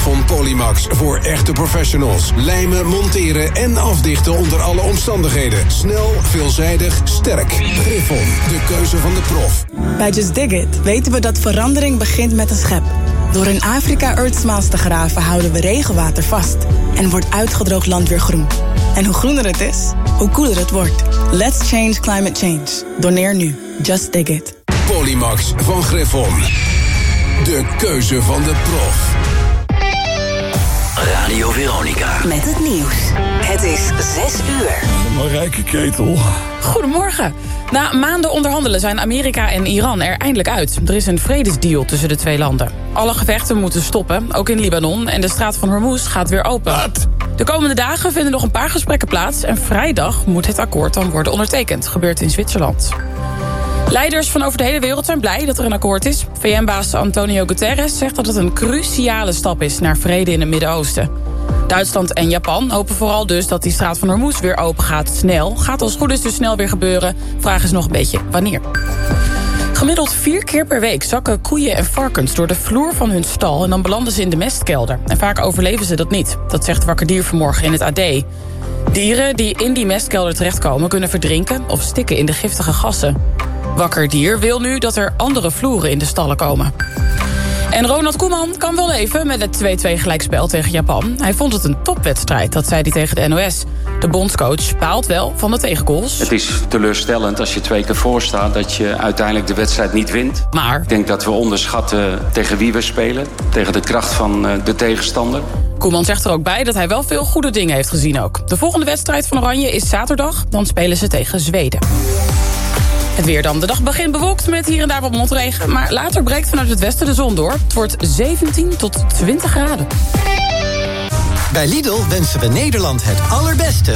Griffon Polymax voor echte professionals. Lijmen, monteren en afdichten onder alle omstandigheden. Snel, veelzijdig, sterk. Griffon, de keuze van de prof. Bij Just Dig It weten we dat verandering begint met een schep. Door in Afrika Earth Smiles te graven houden we regenwater vast. En wordt uitgedroogd land weer groen. En hoe groener het is, hoe koeler het wordt. Let's change climate change. Doneer nu. Just Dig It. Polymax van Griffon. De keuze van de prof. Radio Veronica. Met het nieuws. Het is 6 uur. Marijke Ketel. Goedemorgen. Na maanden onderhandelen zijn Amerika en Iran er eindelijk uit. Er is een vredesdeal tussen de twee landen. Alle gevechten moeten stoppen, ook in Libanon. En de straat van Hormuz gaat weer open. Wat? De komende dagen vinden nog een paar gesprekken plaats. En vrijdag moet het akkoord dan worden ondertekend. Gebeurt in Zwitserland. Leiders van over de hele wereld zijn blij dat er een akkoord is. VN-baas Antonio Guterres zegt dat het een cruciale stap is naar vrede in het Midden-Oosten. Duitsland en Japan hopen vooral dus dat die straat van Hormuz weer open gaat snel. Gaat als goed is dus snel weer gebeuren. Vraag is nog een beetje wanneer. Gemiddeld 4 keer per week zakken koeien en varkens door de vloer van hun stal en dan belanden ze in de mestkelder. En vaak overleven ze dat niet. Dat zegt Wakker Dier vanmorgen in het AD. Dieren die in die mestkelder terechtkomen kunnen verdrinken of stikken in de giftige gassen. Wakker Dier wil nu dat er andere vloeren in de stallen komen. En Ronald Koeman kan wel even met het 2-2 gelijkspel tegen Japan. Hij vond het een topwedstrijd, dat zei hij tegen de NOS. De bondscoach baalt wel van de tegengoals. Het is teleurstellend als je 2 keer voor staat dat je uiteindelijk de wedstrijd niet wint. Maar ik denk dat we onderschatten tegen wie we spelen. Tegen de kracht van de tegenstander. Koeman zegt er ook bij dat hij wel veel goede dingen heeft gezien ook. De volgende wedstrijd van Oranje is zaterdag. Dan spelen ze tegen Zweden. Het weer dan. De dag begint bewolkt met hier en daar wat motregen. Maar later breekt vanuit het westen de zon door. Het wordt 17 tot 20 graden. Bij Lidl wensen we Nederland het allerbeste.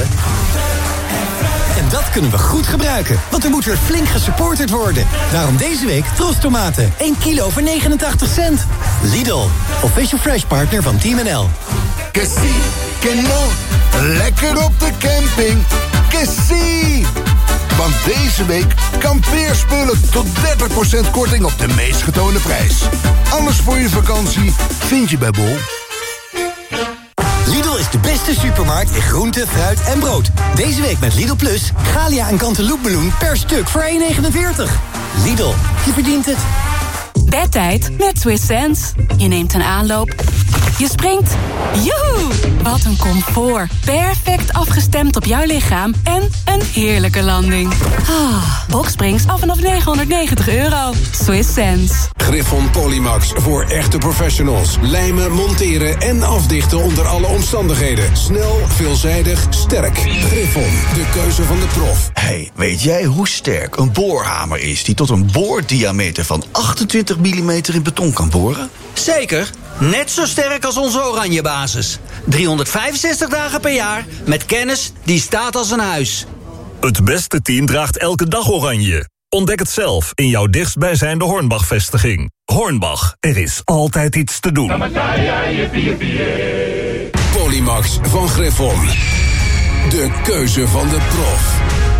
En dat kunnen we goed gebruiken, want er moet weer flink gesupporterd worden. Daarom deze week Trostomaten, 1 kilo voor 89 cent. Lidl, official fresh partner van Team NL. Que sí, que no, lekker op de camping. Que sí! Want deze week kampeerspullen tot 30% korting op de meest getoonde prijs. Alles voor je vakantie vind je bij Bol. Lidl is de beste supermarkt in groente, fruit en brood. Deze week met Lidl Plus, Galia en Cantaloupe-meloen per stuk voor 1,49. Lidl, je verdient het. Bedtijd met Swiss Sense. Je neemt een aanloop. Je springt. Joehoe! Wat een comfort. Perfect afgestemd op jouw lichaam. En een heerlijke landing. Boksprings af vanaf €990. Swiss Sense. Griffon Polymax voor echte professionals. Lijmen, monteren en afdichten onder alle omstandigheden. Snel, veelzijdig, sterk. Griffon, de keuze van de prof. Hey, weet jij hoe sterk een boorhamer is die tot een boordiameter van 28 mm in beton kan boren? Zeker. Net zo sterk als onze Oranje basis. 365 dagen per jaar met kennis die staat als een huis. Het beste team draagt elke dag oranje. Ontdek het zelf in jouw dichtstbijzijnde Hornbach-vestiging. Hornbach, er is altijd iets te doen. Polymax van Griffon. De keuze van de prof.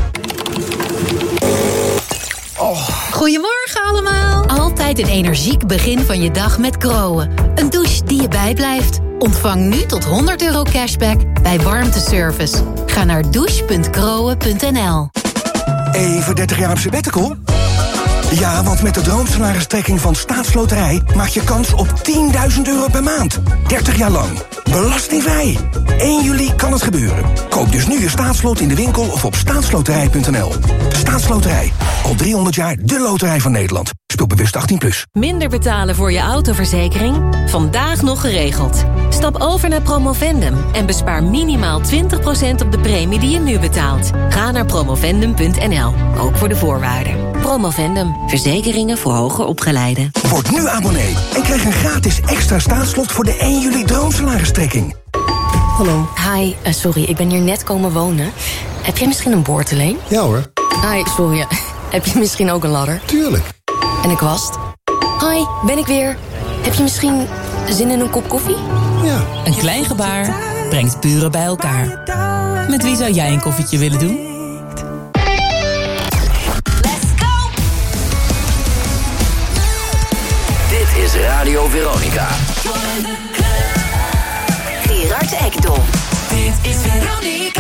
Goedemorgen allemaal. Altijd een energiek begin van je dag met Groen. Een douche die je bijblijft. Ontvang nu tot €100 cashback bij warmteservice. Ga naar douche.groen.nl. Even 30 jaar op sabbatical? Ja, want met de droomsalaristrekking van Staatsloterij maak je kans op €10.000 per maand. 30 jaar lang. Belastingvrij. 1 juli kan het gebeuren. Koop dus nu je staatslot in de winkel of op staatsloterij.nl. De Staatsloterij. Al 300 jaar de loterij van Nederland. Speel bewust 18+. Minder betalen voor je autoverzekering? Vandaag nog geregeld. Stap over naar Promovendum en bespaar minimaal 20% op de premie die je nu betaalt. Ga naar promovendum.nl, ook voor de voorwaarden. Promovendum, verzekeringen voor hoger opgeleiden. Word nu abonnee en krijg een gratis extra staatslot voor de 1 juli droomsalaristrekking. Hallo. Hi, sorry, ik ben hier net komen wonen. Heb jij misschien een boord te leen? Ja hoor. Hi, sorry. Heb je misschien ook een ladder? Tuurlijk. En een kwast? Hi, ben ik weer. Heb je misschien zin in een kop koffie? Ja. Een klein gebaar brengt buren bij elkaar. Met wie zou jij een koffietje willen doen? Let's go! Dit is Radio Veronica. Gerard Ekdom. Dit is Veronica.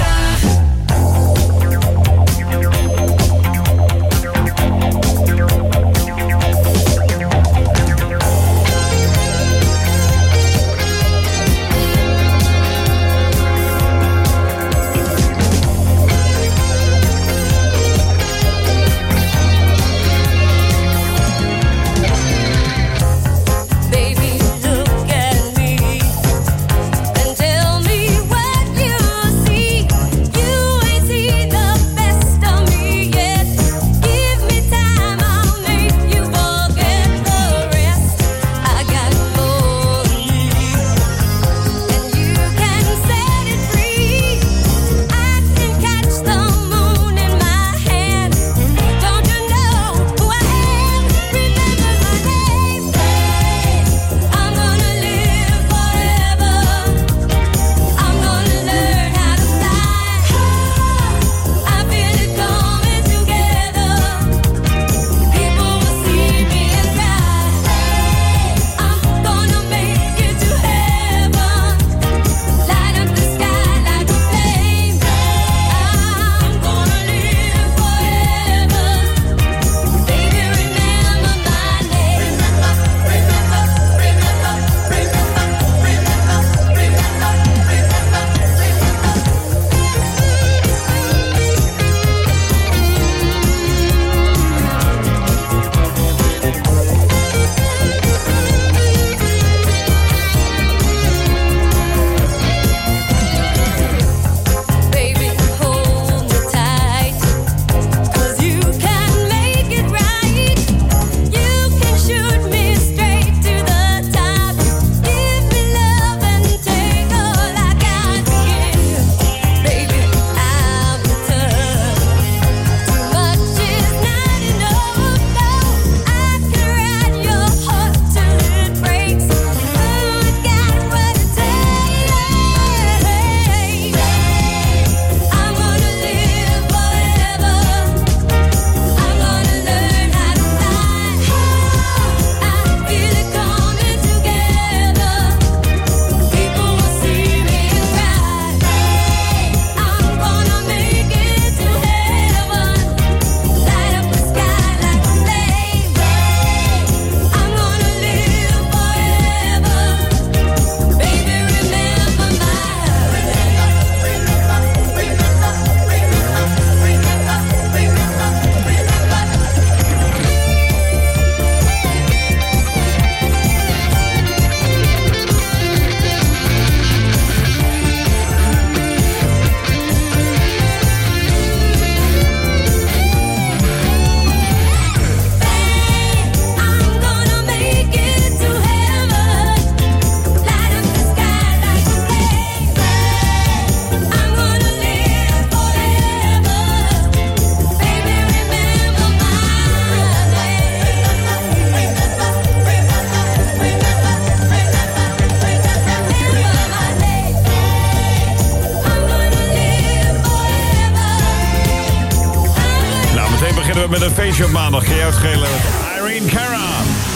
Met een feestje op maandag. Kun je uitschelen? Irene Cara.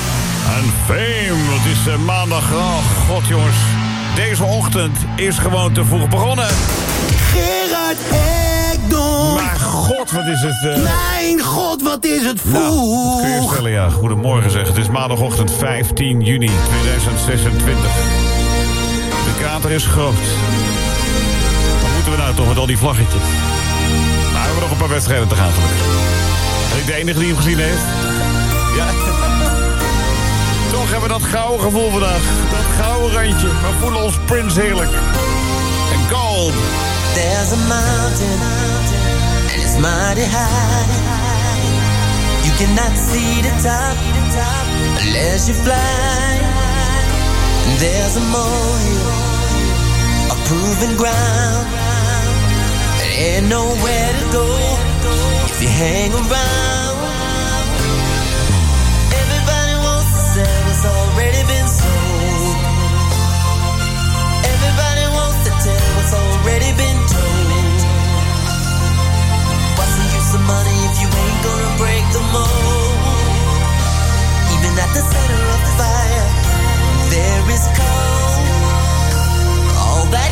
En Fame. Het is maandag. Oh, god jongens. Deze ochtend is gewoon te vroeg begonnen. Gerard Ekdom. Maar god, wat is het... Mijn god, wat is het vroeg. Nou, dat kun je stellen, ja. Goedemorgen zeg. Het is maandagochtend 15 juni 2026. De kater is groot. Wat moeten we nou toch met al die vlaggetjes? Nou, we hebben nog een paar wedstrijden te gaan gelukkig. Ben ik de enige die hem gezien heeft? Ja. Toch hebben we dat gouden gevoel vandaag. Dat gouden randje. We voelen ons Prince heerlijk. En gold. There's a mountain, and it's mighty high. You cannot see the top unless you fly. And there's a molehill, a proven ground. There ain't nowhere to go if you hang around. Everybody wants to sell what's already been sold. Everybody wants to tell what's already been told. What's the use of money if you ain't gonna break the mold? Even at the center of the fire, there is cold. All that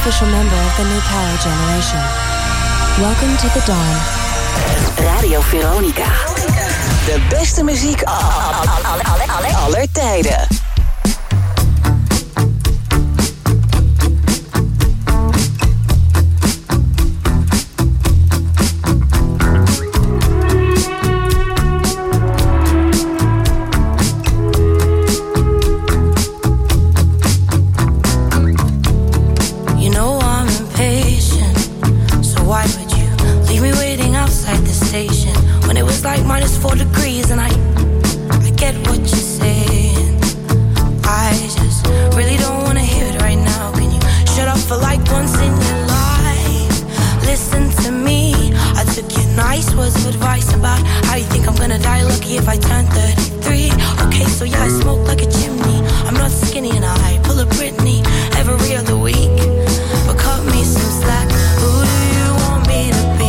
official member of the new power generation. Welcome to the dawn. Radio Veronica. De beste muziek aller tijden. Minus 4 degrees and I get what you're saying. I just really don't want to hear it right now. Can you shut up for like once in your life? Listen to me. I took your nice words of advice about how you think I'm gonna die lucky if I turn 33. Okay, so yeah, I smoke like a chimney. I'm not skinny and I pull a Britney every other week. But cut me some slack. Who do you want me to be?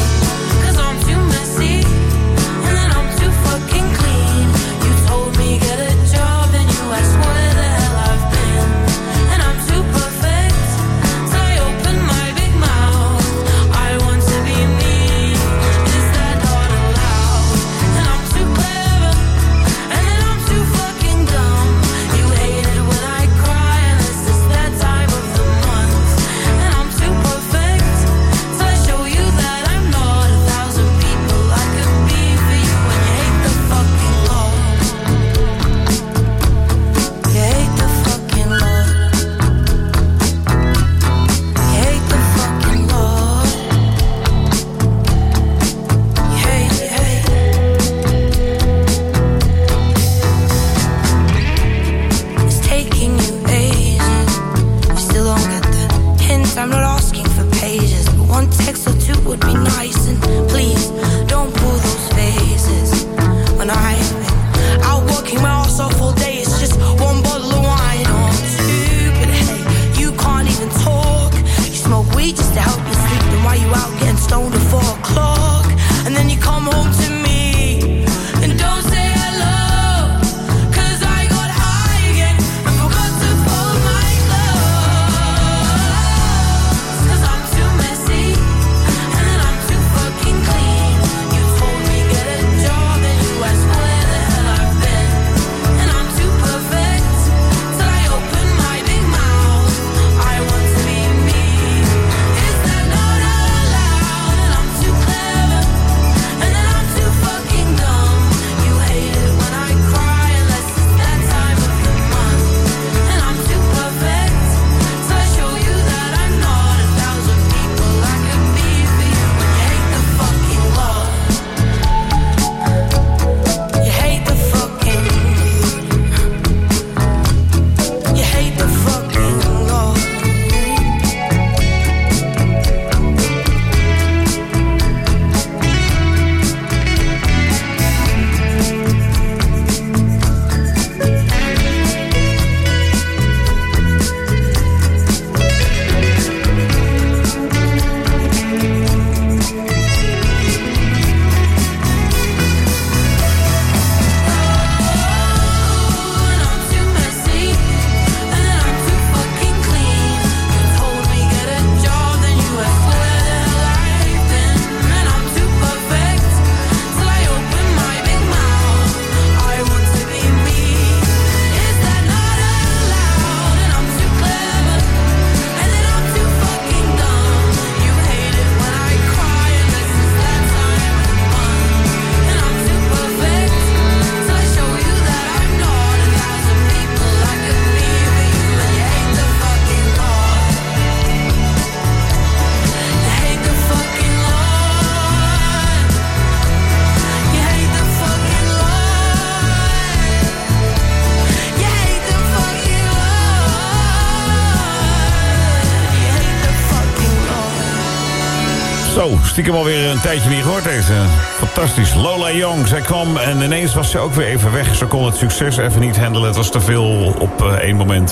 Zo, stiekem alweer een tijdje niet gehoord deze. Fantastisch. Lola Young, zij kwam en ineens was ze ook weer even weg. Ze kon het succes even niet handelen. Het was te veel op één moment.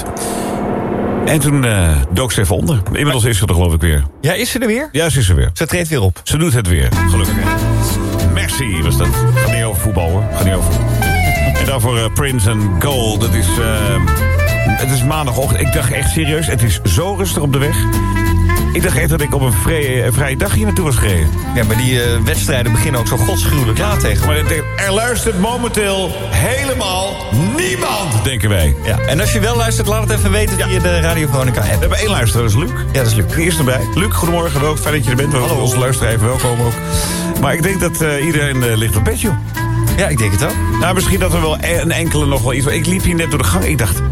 En toen dook ze even onder. Inmiddels is ze er geloof ik weer. Ja, is ze er weer? Ja, ze is er weer. Ze treedt weer op. Ze doet het weer, gelukkig. Merci was dat. Gaat niet over voetbal hoor. Gaat niet over. En daarvoor Prince and Gold. Dat is Het is maandagochtend. Ik dacht echt serieus, het is zo rustig op de weg. Ik dacht echt dat ik op een vrije dag hier naartoe was gereden. Ja, maar die wedstrijden beginnen ook zo godsgruwelijk laat tegen. Maar er luistert momenteel helemaal niemand, denken wij. Ja, en als je wel luistert, laat het even weten via de Radio Veronica app. We hebben 1 luisteraar, dat is Luc. Ja, dat is Luc. De eerste erbij. Luc, goedemorgen, welkom. Fijn dat je er bent. Hallo. Onze luisteraar even welkom ook. Maar ik denk dat iedereen ligt op bed, joh. Ja, ik denk het ook. Nou, misschien dat er wel een enkele nog wel iets... Ik liep hier net door de gang, ik dacht...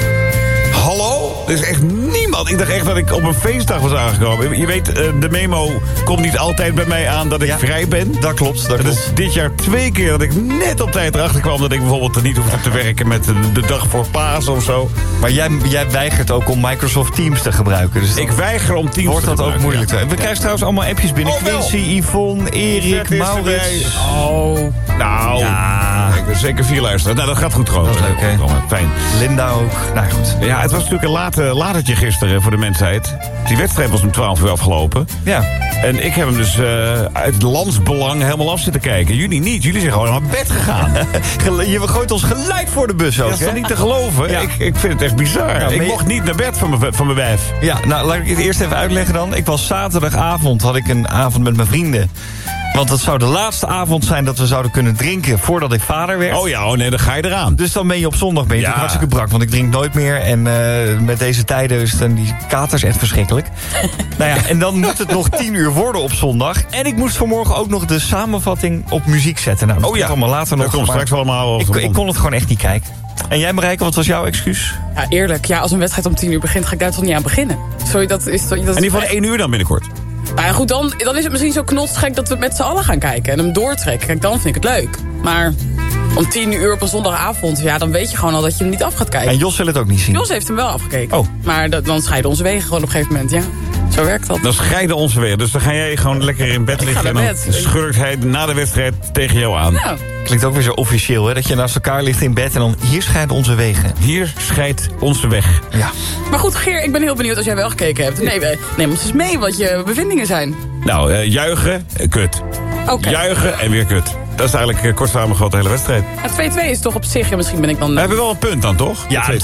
Hallo? Er is echt niemand. Ik dacht echt dat ik op een feestdag was aangekomen. Je weet, de memo komt niet altijd bij mij aan dat ik vrij ben. Dat klopt, dat klopt. is dit jaar 2 keer dat ik net op tijd erachter kwam... dat ik bijvoorbeeld niet hoefde te werken met de dag voor Pasen of zo. Maar jij weigert ook om Microsoft Teams te gebruiken. Dus ik weiger om Teams wordt te dat gebruiken. ook moeilijk. Ja. We krijgen trouwens allemaal appjes binnen. Quincy, Yvonne, Erik, Maurits. Oh, nou... Ja. Ik ben zeker 4 luisteren. Nou, dat gaat goed trouwens. Dat is leuk, hè? Fijn. Linda ook. Nou goed. Ja, het was natuurlijk een latertje gisteren voor de mensheid. Die wedstrijd was om 12 uur afgelopen. Ja. En ik heb hem dus uit landsbelang helemaal af zitten kijken. Jullie niet. Jullie zijn gewoon naar bed gegaan. Je gooit ons gelijk voor de bus ook, dat is toch niet te geloven? Ja. Ik vind het echt bizar. Ja, ik mocht niet naar bed van mijn wijf. Ja, nou, laat ik het eerst even uitleggen dan. Ik was zaterdagavond, had ik een avond met mijn vrienden. Want het zou de laatste avond zijn dat we zouden kunnen drinken voordat ik vader werd. Oh ja, nee, dan ga je eraan. Dus dan ben je op zondag natuurlijk hartstikke brak. Want ik drink nooit meer. En met deze tijden is dan die katers echt verschrikkelijk. Nou ja, en dan moet het nog 10 uur worden op zondag. En ik moest vanmorgen ook nog de samenvatting op muziek zetten. Nou, dat komt allemaal later nog. Dat komt straks allemaal. Ik kon het gewoon echt niet kijken. En jij, Marijke, wat was jouw excuus? Ja, eerlijk. Ja, als een wedstrijd om 10 uur begint, ga ik daar toch niet aan beginnen. Sorry, dat is toch... En die van 1 uur dan binnenkort? Nou ja, goed, dan is het misschien zo knotsgek dat we met z'n allen gaan kijken en hem doortrekken. Kijk, dan vind ik het leuk. Maar om 10 uur op een zondagavond, ja, dan weet je gewoon al dat je hem niet af gaat kijken. En Jos wil het ook niet zien? Jos heeft hem wel afgekeken. Oh. Maar dan scheiden onze wegen gewoon op een gegeven moment, ja. Zo werkt dat. Dan scheiden onze wegen. Dus dan ga jij gewoon lekker in bed liggen en dan schurkt hij na de wedstrijd tegen jou aan. Nou. Klinkt ook weer zo officieel, hè? Dat je naast elkaar ligt in bed en dan hier scheiden onze wegen. Hier scheidt onze weg. Ja. Maar goed, Geer, ik ben heel benieuwd als jij wel gekeken hebt. Nee, neem ons eens mee wat je bevindingen zijn. Nou, juichen, kut. Okay. Juichen en weer kut. Dat is eigenlijk kort samengevat de hele wedstrijd. Ja, 2-2 is toch op zich, ja, misschien ben ik dan... We hebben wel een punt dan, toch? Ja, 2-2.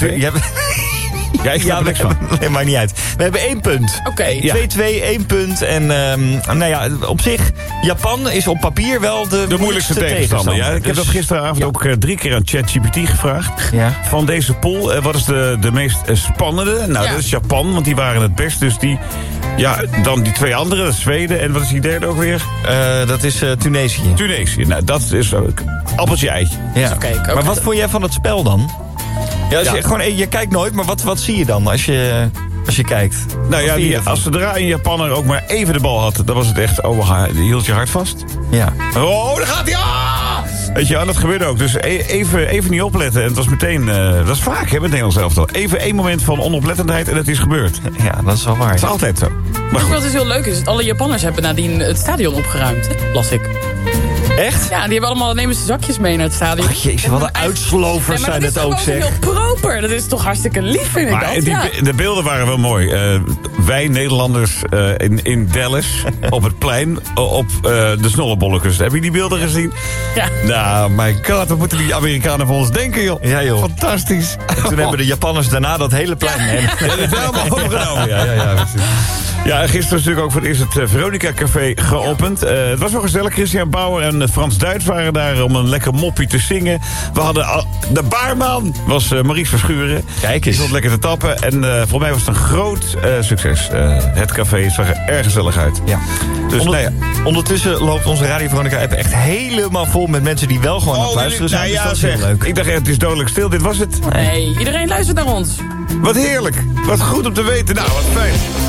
Ja, ik snap er niks van. Nee, maakt niet uit. We hebben 1 punt. Oké. 2-2, 1 punt. En nou ja, op zich, Japan is op papier wel de moeilijkste tegenstander. Ja, ik heb dat gisteravond ook 3 keer aan ChatGPT gevraagd. Ja. Van deze pool, wat is de meest spannende? Nou, dat is Japan, want die waren het best. Dus die, ja, dan die 2 andere, dat is Zweden. En wat is die derde ook weer? Dat is Tunesië. Tunesië, nou, dat is ook appeltje eitje. Ja. Okay. Maar wat vond jij van het spel dan? Ja, als je, gewoon, je kijkt nooit, maar wat zie je dan als je kijkt? Nou ja, als zodra een Japanner ook maar even de bal had, dan was het echt, die hield je hart vast. Ja. Oh, daar gaat hij! Weet je, dat gebeurde ook. Dus even niet opletten. En het was meteen, dat is vaak hè, met Nederlands elftal. Even 1 moment van onoplettendheid en het is gebeurd. Ja, dat is wel waar. Het is altijd zo. Maar wat dus heel leuk is, dat alle Japanners hebben nadien het stadion opgeruimd. Las ik. Echt? Ja, die hebben allemaal, nemen ze zakjes mee naar het stadion. Ach jezus, wat een uitslovers zijn het ook, zeg. Dat is heel proper. Dat is toch hartstikke lief, vind ik dat. De beelden waren wel mooi. Wij Nederlanders in Dallas, op het plein, op de Snollebollenkust. Heb je die beelden gezien? Ja. Nou, my god, wat moeten die Amerikanen van ons denken, joh? Ja, joh. Fantastisch. En toen hebben de Japanners daarna dat hele plein. Ja, dat is helemaal overgenomen. Ja, precies. Ja, en gisteren is natuurlijk ook voor het eerst het Veronica Café geopend. Het was wel gezellig. Christian Bauer en Frans Duits waren daar om een lekker moppie te zingen. We hadden de baarman, was Maries Verschuren. Kijk eens. Die stond lekker te tappen. En voor mij was het een groot succes. Het café zag er erg gezellig uit. Ja. Dus, ondertussen loopt onze Radio Veronica app echt helemaal vol met mensen die wel gewoon aan het luisteren zijn. Dus dat is heel leuk. Ik dacht, het is dodelijk stil. Dit was het. Nee, iedereen luistert naar ons. Wat heerlijk. Wat goed om te weten. Nou, wat fijn.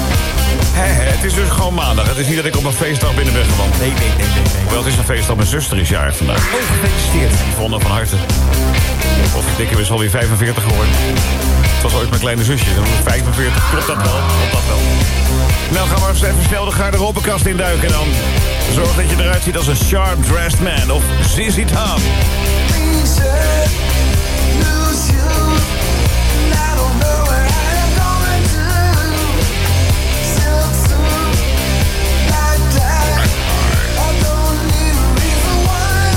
Het is dus gewoon maandag. Het is niet dat ik op een feestdag binnen ben gewandeld. Nee. Wel, het is een feestdag. Mijn zuster is jarig vandaag. Oh, gefeliciteerd. Yvonne van harte. Of dikke is alweer 45 geworden. Het was ooit mijn kleine zusje. Dan 45. Klopt dat wel? Nou, gaan we even snel de garderobekast induiken. En dan zorg dat je eruit ziet als een sharp-dressed man. Of ZZ Top.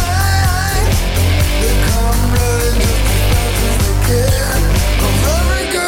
Of every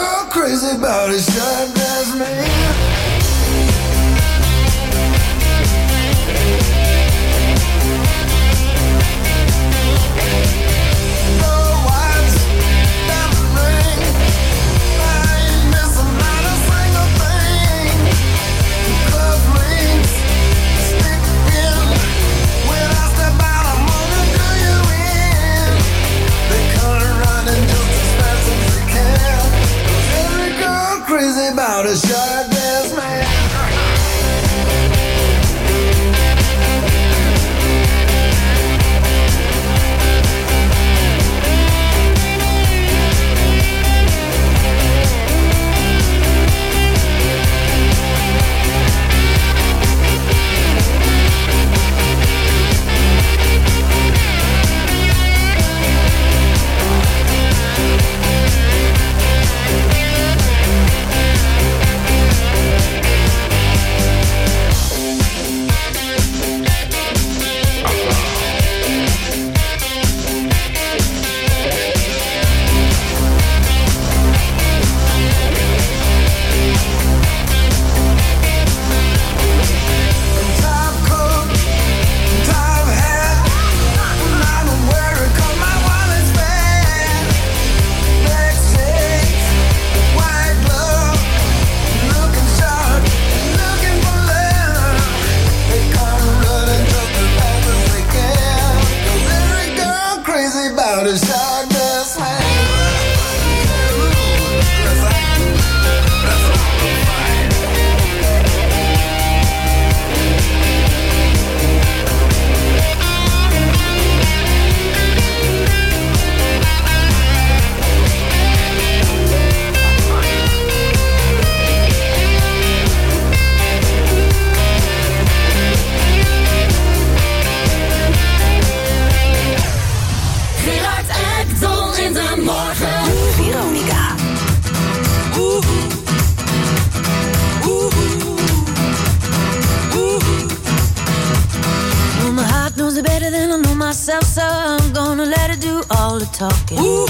it better than I know myself, so I'm gonna let it do all the talking. Ooh.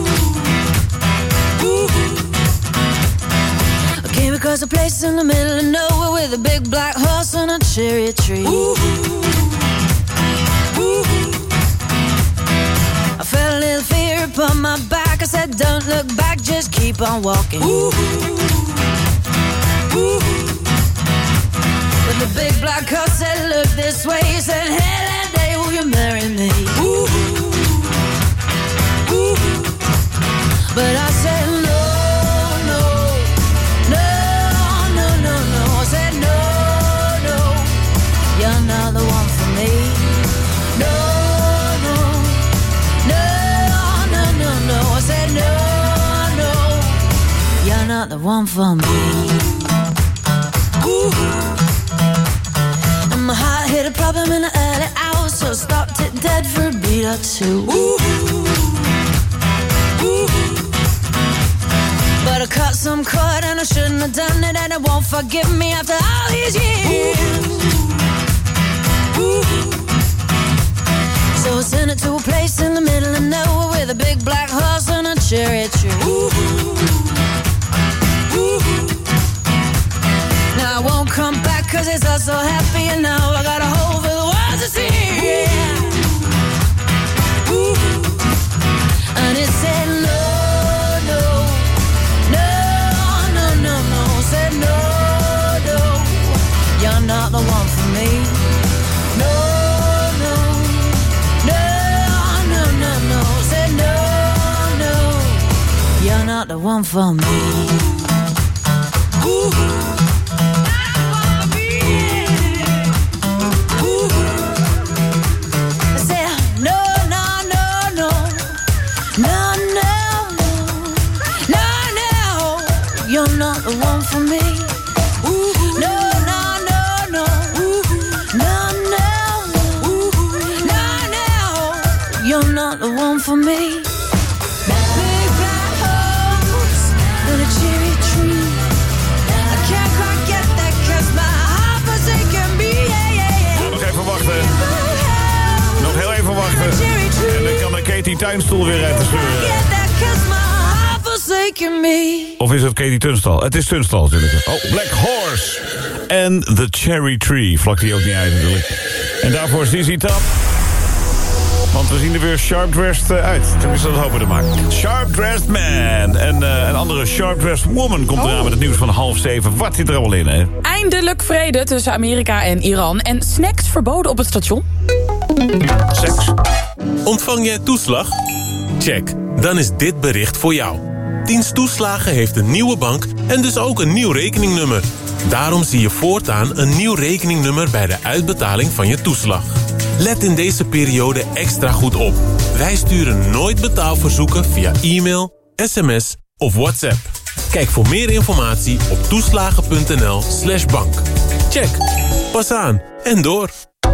Ooh. I came across a place in the middle of nowhere with a big black horse and a cherry tree. Ooh. Ooh. I felt a little fear upon my back. I said, don't look back, just keep on walking. Ooh. Ooh. But the big black horse said, look this way. He said, hey, that day, will you marry me? Ooh. Ooh. But I said, no, no, no, no, no, no. I said, no, no, you're not the one for me. No, no, no, no, no, no. I said, no, no, you're not the one for me. Ooh. My heart hit a problem in the early hours, so stopped it dead for a beat or two. Ooh. Ooh. But I cut some cord and I shouldn't have done it, and it won't forgive me after all these years. Ooh. So I sent it to a place in the middle of nowhere with a big black horse and a cherry tree. Ooh. Ooh. Now I won't come back 'cause it's all so happy, and now I got a hole for the world to see. Yeah. Ooh. And it said no, no, no, no, no, no. It said no, no, you're not the one for me. No, no, no, no, no, no. It said no, no, you're not the one for me. Ooh. You're not the one for me. Ooh. No, no, no, no. Ooh. No, no, ooh. No, no. You're not the one for me. Big black horse and a cherry tree. I can't quite get that 'cause my heart forsaken me. Yeah, yeah, yeah. Nou, nog even wachten. Nog heel even wachten. En dan kan de Katie Tuinstoel weer uit de scheuren. Of is het Katie Tunstall? Het is Tunstall natuurlijk. Oh, Black Horse. En The Cherry Tree. Vlak die ook niet uit natuurlijk. En daarvoor ZZ Top. Want we zien er weer sharp-dressed uit. Tenminste, dat hopen we maar. Sharp-dressed man. En een andere sharp-dressed woman komt eraan met het nieuws van 6:30. Wat zit er allemaal in, hè? Eindelijk vrede tussen Amerika en Iran. En snacks verboden op het station. Seks. Ontvang jij toeslag? Check. Dan is dit bericht voor jou. Dienst Toeslagen heeft een nieuwe bank en dus ook een nieuw rekeningnummer. Daarom zie je voortaan een nieuw rekeningnummer bij de uitbetaling van je toeslag. Let in deze periode extra goed op. Wij sturen nooit betaalverzoeken via e-mail, sms of WhatsApp. Kijk voor meer informatie op toeslagen.nl/bank. Check. Pas aan en door.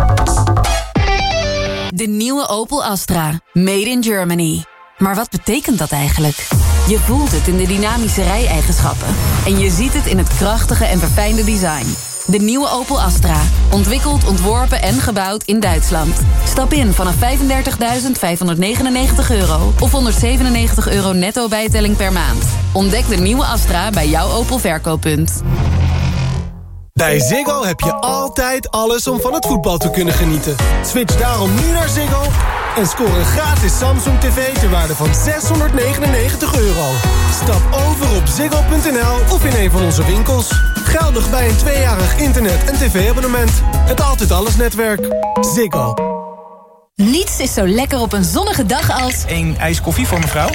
De nieuwe Opel Astra. Made in Germany. Maar wat betekent dat eigenlijk? Je voelt het in de dynamische rijeigenschappen. En je ziet het in het krachtige en verfijnde design. De nieuwe Opel Astra. Ontwikkeld, ontworpen en gebouwd in Duitsland. Stap in vanaf €35.599 of €197 netto bijtelling per maand. Ontdek de nieuwe Astra bij jouw Opel verkooppunt. Bij Ziggo heb je altijd alles om van het voetbal te kunnen genieten. Switch daarom nu naar Ziggo en score een gratis Samsung TV ter waarde van €699. Stap over op ziggo.nl of in een van onze winkels. Geldig bij een 2-jarig internet- en tv-abonnement. Het Altijd Alles netwerk. Ziggo. Niets is zo lekker op een zonnige dag als... Een ijs koffie voor mevrouw?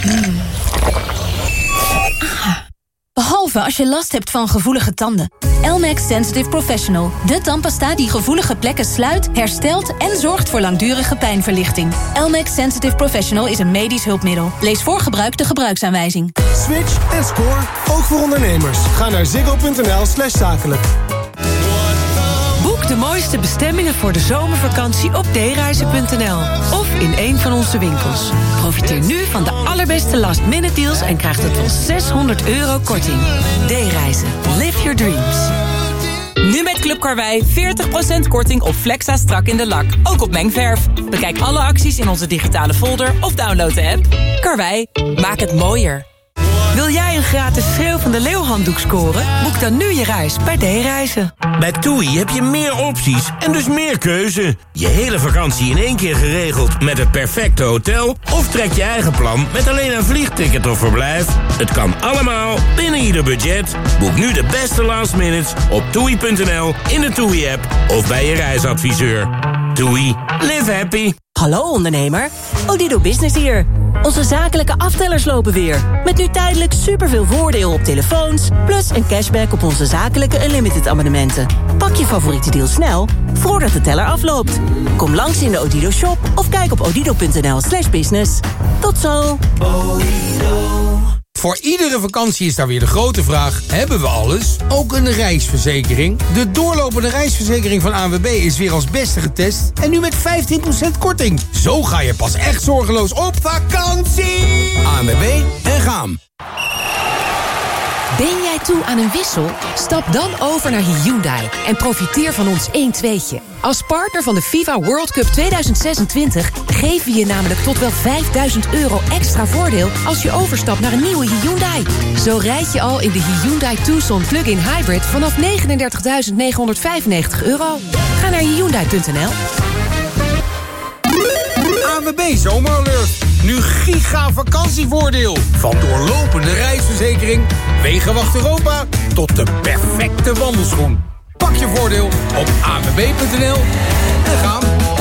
Behalve als je last hebt van gevoelige tanden. Elmex Sensitive Professional. De tandpasta die gevoelige plekken sluit, herstelt en zorgt voor langdurige pijnverlichting. Elmex Sensitive Professional is een medisch hulpmiddel. Lees voor gebruik de gebruiksaanwijzing. Switch en score, ook voor ondernemers. Ga naar ziggo.nl/zakelijk. Boek de mooiste bestemmingen voor de zomervakantie op dereizen.nl of in een van onze winkels. Profiteer nu van de allerbeste last-minute deals en krijg tot wel €600 korting. D-reizen. Live your dreams. Nu met Club Karwei 40% korting op Flexa strak in de lak. Ook op mengverf. Bekijk alle acties in onze digitale folder of download de app. Karwei, maak het mooier. Wil jij een gratis Schreeuw van de Leeuw handdoek scoren? Boek dan nu je reis bij D-Reizen. Bij TUI heb je meer opties en dus meer keuze. Je hele vakantie in één keer geregeld met het perfecte hotel... of trek je eigen plan met alleen een vliegticket of verblijf. Het kan allemaal binnen ieder budget. Boek nu de beste last minutes op TUI.nl, in de TUI-app of bij je reisadviseur. TUI, live happy. Hallo ondernemer, Odido Business hier. Onze zakelijke aftellers lopen weer. Met nu tijdelijk superveel voordeel op telefoons... plus een cashback op onze zakelijke Unlimited abonnementen. Pak je favoriete deal snel, voordat de teller afloopt. Kom langs in de Odido shop of kijk op odido.nl/business. Tot zo! Voor iedere vakantie is daar weer de grote vraag: hebben we alles? Ook een reisverzekering? De doorlopende reisverzekering van ANWB is weer als beste getest en nu met 15% korting. Zo ga je pas echt zorgeloos op vakantie. ANWB en Gaam. Ben jij toe aan een wissel? Stap dan over naar Hyundai en profiteer van ons 1-2'tje. Als partner van de FIFA World Cup 2026 geven we je namelijk tot wel €5.000 extra voordeel als je overstapt naar een nieuwe Hyundai. Zo rijd je al in de Hyundai Tucson Plug-in Hybrid vanaf €39.995. Ga naar Hyundai.nl. ANWB Zomeralert. Nu giga vakantievoordeel. Van doorlopende reisverzekering, Wegenwacht Europa tot de perfecte wandelschoen. Pak je voordeel op anwb.nl en gaan.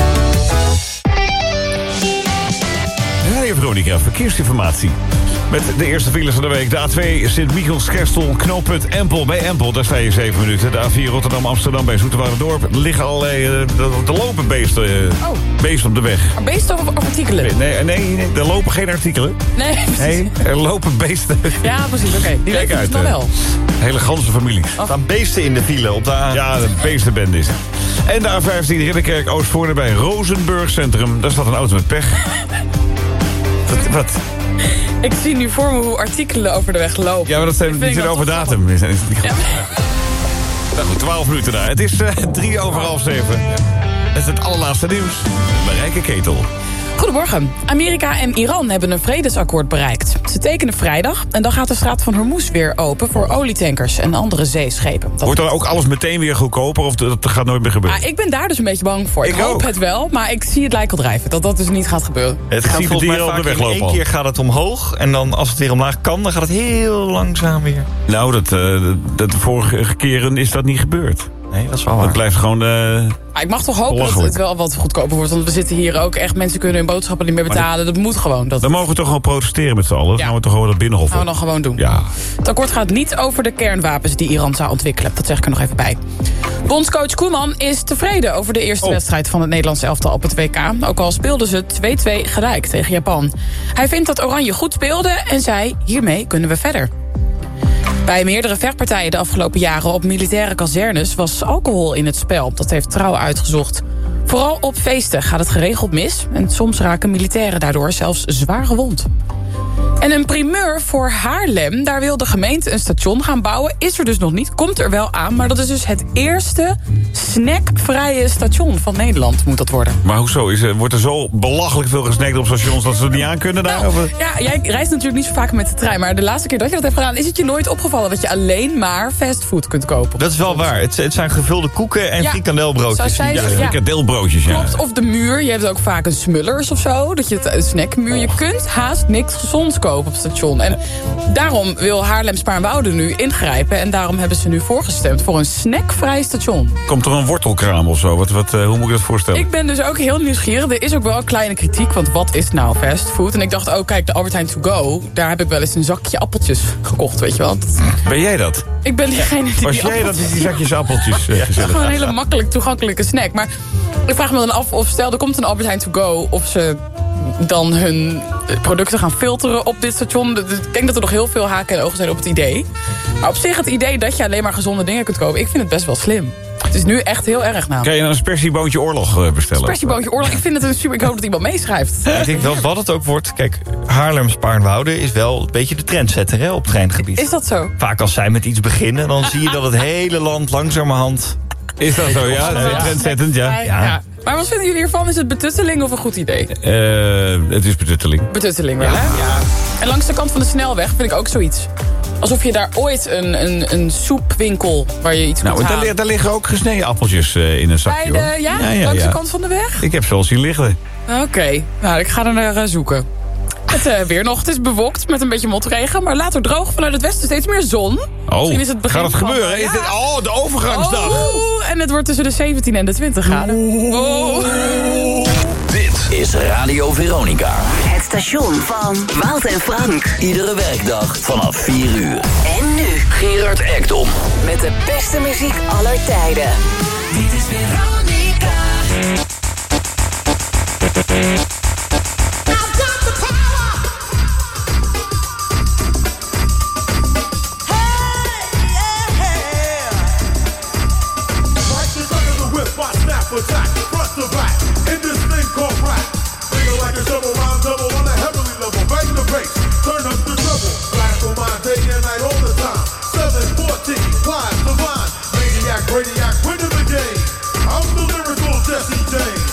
Radio Veronica, verkeersinformatie. Met de eerste files van de week. De A2 Sint-Michiels-Kerstel, knooppunt Empel. Bij Empel, daar sta je 7 minuten. De A4 Rotterdam-Amsterdam bij Zoeterwoude-Dorp. Liggen allerlei de lopen beesten op de weg. Maar beesten of artikelen? Nee, er lopen geen artikelen. Nee, er lopen beesten. Ja, precies, oké. Die Kijk weten uit, het nog wel. Hele ganzenfamilie. Er staan beesten in de file op de A. Ja, de beestenbende is het. En de A15 Ridderkerk Oostvoorne bij Rozenburg Centrum. Daar staat een auto met pech. Wat? Ik zie nu voor me hoe artikelen over de weg lopen. Ja, maar dat zijn niet over datum. Ja. Nou goed, 12 minuten daar. Het is 7:03. Het is het allerlaatste nieuws. Marijke Ketel. Goedemorgen. Amerika en Iran hebben een vredesakkoord bereikt. Ze tekenen vrijdag en dan gaat de straat van Hormuz weer open voor olietankers en andere zeeschepen. Wordt dan ook alles meteen weer goedkoper of dat gaat nooit meer gebeuren? Ik ben daar dus een beetje bang voor. Ik hoop het wel, maar ik zie het lijkt al drijven dat dat dus niet gaat gebeuren. Het gaat volgens mij vaak in één keer gaat het omhoog en dan als het weer omlaag kan, dan gaat het heel langzaam weer. Nou, dat de vorige keren is dat niet gebeurd. Nee, dat is wel waar. Het blijft gewoon... ik mag toch hopen dat het wel wat goedkoper wordt. Want we zitten hier ook echt, mensen kunnen hun boodschappen niet meer betalen. Dat moet gewoon. Dan mogen we toch gewoon protesteren met z'n allen. Dan gaan we toch gewoon dat binnenhof. Dat gaan we dan gewoon doen. Ja. Het akkoord gaat niet over de kernwapens die Iran zou ontwikkelen. Dat zeg ik er nog even bij. Bondscoach Koeman is tevreden over de eerste wedstrijd van het Nederlandse elftal op het WK. Ook al speelden ze 2-2 gelijk tegen Japan. Hij vindt dat Oranje goed speelde en zei, hiermee kunnen we verder. Bij meerdere vechtpartijen de afgelopen jaren op militaire kazernes was alcohol in het spel. Dat heeft Trouw uitgezocht. Vooral op feesten gaat het geregeld mis en soms raken militairen daardoor zelfs zwaar gewond. En een primeur voor Haarlem, daar wil de gemeente een station gaan bouwen. Is er dus nog niet, komt er wel aan. Maar dat is dus het eerste snackvrije station van Nederland, moet dat worden. Maar hoezo? Wordt er zo belachelijk veel gesnackt op stations dat ze er niet aan kunnen daar? Ja, jij reist natuurlijk niet zo vaak met de trein. Maar de laatste keer dat je dat hebt gedaan, is het je nooit opgevallen dat je alleen maar fastfood kunt kopen? Dat is wel waar. Het zijn gevulde koeken en frikandelbroodjes. Frikandelbroodjes, ja. Klopt, of de muur. Je hebt ook vaak een Smullers of zo. Dat je het snackmuur. Je kunt haast niks gezonds kopen op het station. En daarom wil Haarlem Spaarnwoude nu ingrijpen. En daarom hebben ze nu voorgestemd voor een snackvrij station. Komt er een wortelkraam of zo? Hoe moet ik dat voorstellen? Ik ben dus ook heel nieuwsgierig. Er is ook wel een kleine kritiek, want wat is nou fastfood? En ik dacht, kijk, de Albert Heijn To Go, daar heb ik wel eens een zakje appeltjes gekocht, weet je wel. Ben jij dat? Ik ben diegene die Was jij dat die zakjes appeltjes? Gewoon een hele makkelijk toegankelijke snack. Maar ik vraag me dan af, of stel er komt een Albert Heijn To Go, of ze dan hun producten gaan filteren op dit station. Ik denk dat er nog heel veel haken en ogen zijn op het idee. Maar op zich het idee dat je alleen maar gezonde dingen kunt kopen, ik vind het best wel slim. Het is nu echt heel erg nou. Kan je een spersieboontje oorlog bestellen? Spersieboontje oorlog, ik vind het een super... Ik hoop dat iemand meeschrijft. Ik denk wel wat het ook wordt. Kijk, Haarlem-Spaarnwoude is wel een beetje de trendsetter hè, op treingebied. Is dat zo? Vaak als zij met iets beginnen, dan zie je dat het hele land langzamerhand... Is dat zo, ja? Dat is trendzettend, ja. Maar wat vinden jullie hiervan? Is het betutteling of een goed idee? Het is betutteling. Betutteling wel, hè? Ja. En langs de kant van de snelweg vind ik ook zoiets. Alsof je daar ooit een soepwinkel waar je iets kunt halen. Daar liggen ook gesneden appeltjes in een zakje. Bij de, langs de kant van de weg? Ik heb ze al zien liggen. Oké, nou ik ga er naar zoeken. Het weer nog, het is bewolkt met een beetje motregen, maar later droog, vanuit het westen steeds meer zon. Misschien is het begin gaat het gebeuren? Is dit, de overgangsdag. En het wordt tussen de 17 en de 20 graden. Dit is Radio Veronica. Het station van Wout en Frank. Iedere werkdag vanaf 4 uur. En nu Gerard Ekdom. Met de beste muziek aller tijden. Dit is Veronica. Attack, front to back, in this thing called rap. Feel like a double rhyme double on a heavenly level. Bang the bass, turn up the treble. Blast on my day and night all the time. 714, wise, divine. Maniac, radiac, winning the game. I'm the lyrical Jesse James.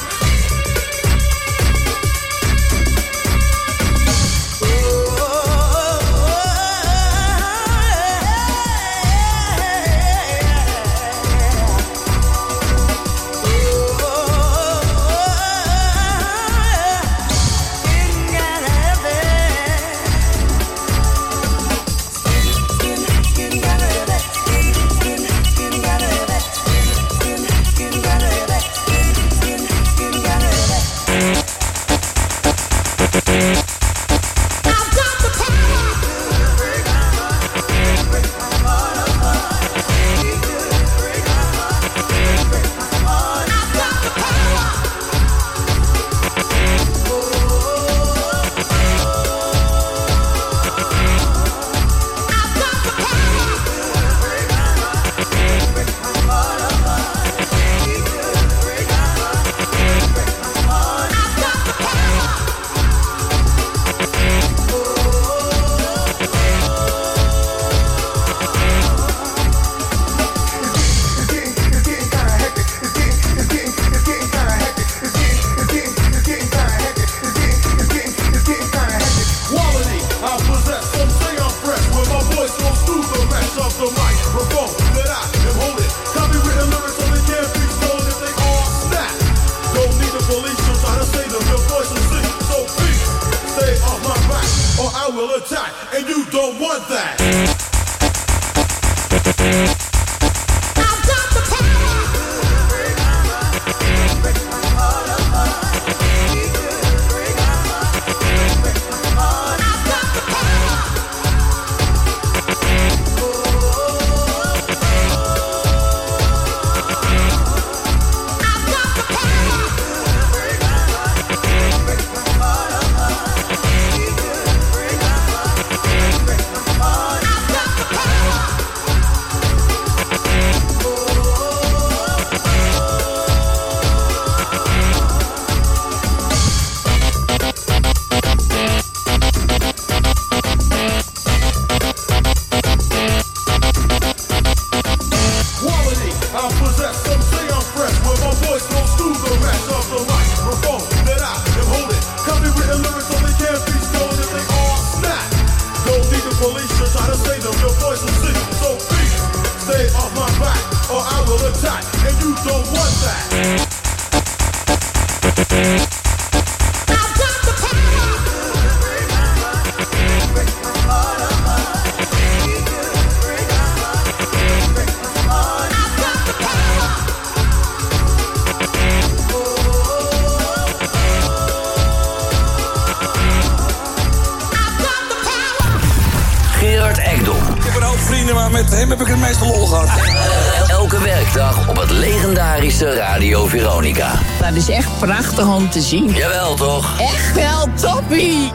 Radio Veronica. Dat is echt prachtig om te zien. Jawel, toch? Echt wel, toppie!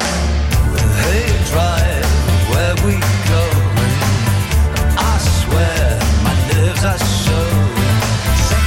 Hey, drive where we go. I swear my nerves are so.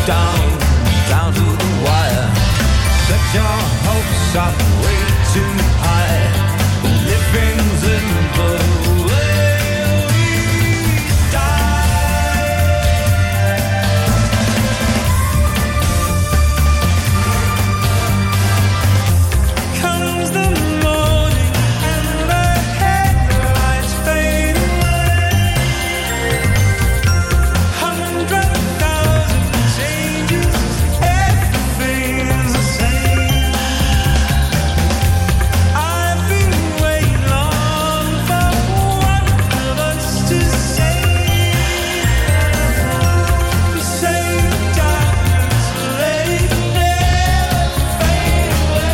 down to the wire. Set your hopes up way too high. Living's in the way we die. Comes the morning and the headlights fade away. 100,000 changes, everything's the same. I've been waiting long for one of us to say darkness, let it never fade away.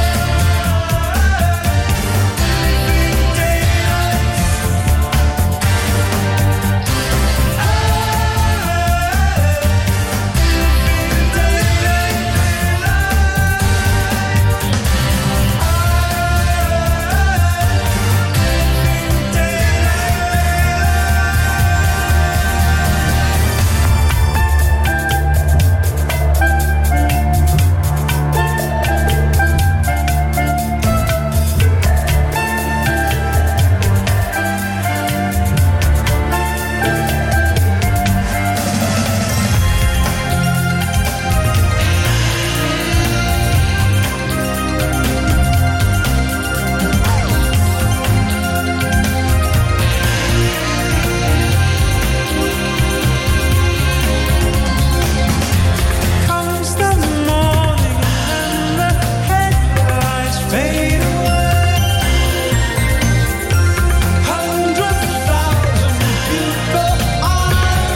Comes the morning and the headlights fade away. 100,000 people on